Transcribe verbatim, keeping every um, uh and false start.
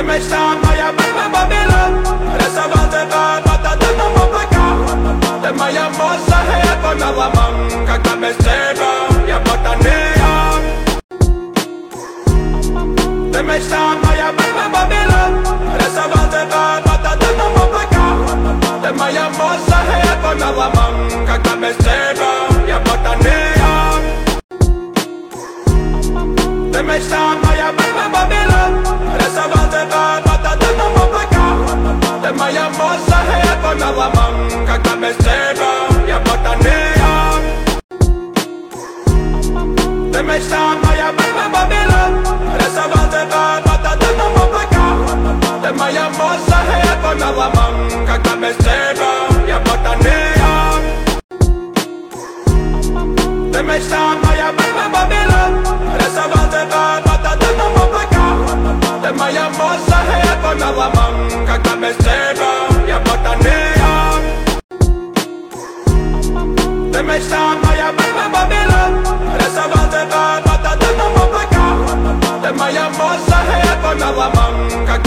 mечта моя была Вавилон. Рисовал тебя, батата на облака. Ты моя муза, и я твой меломан. Когда без тебя я ботаниан. Ты мечта моя была Вавилон. Рисовал тебя, батата на облака. Ты моя муза, и я твой меломан. Когда без тебя я ботаниан. Ты мечта моя была Вавилон. Рисовал тебя, батата на облака. Ты моя муза, и я твой меломан. Когда без тебя я ботаниан. Ты мечта моя была Вавилон. Рисовал тебя, батата на облака. Ты моя муза, и я твой меломан. Когда без тебя я ботаниан. Ты мечта моя была Вавилон. Рисовал тебя, батата на облака. Ты моя муза, и я твой меломан. Когда без тебя я ботаниан. Ты мечта моя была Вавилон. Рисовал тебя, батата на облака. Ты моя муза, и я твой меломан.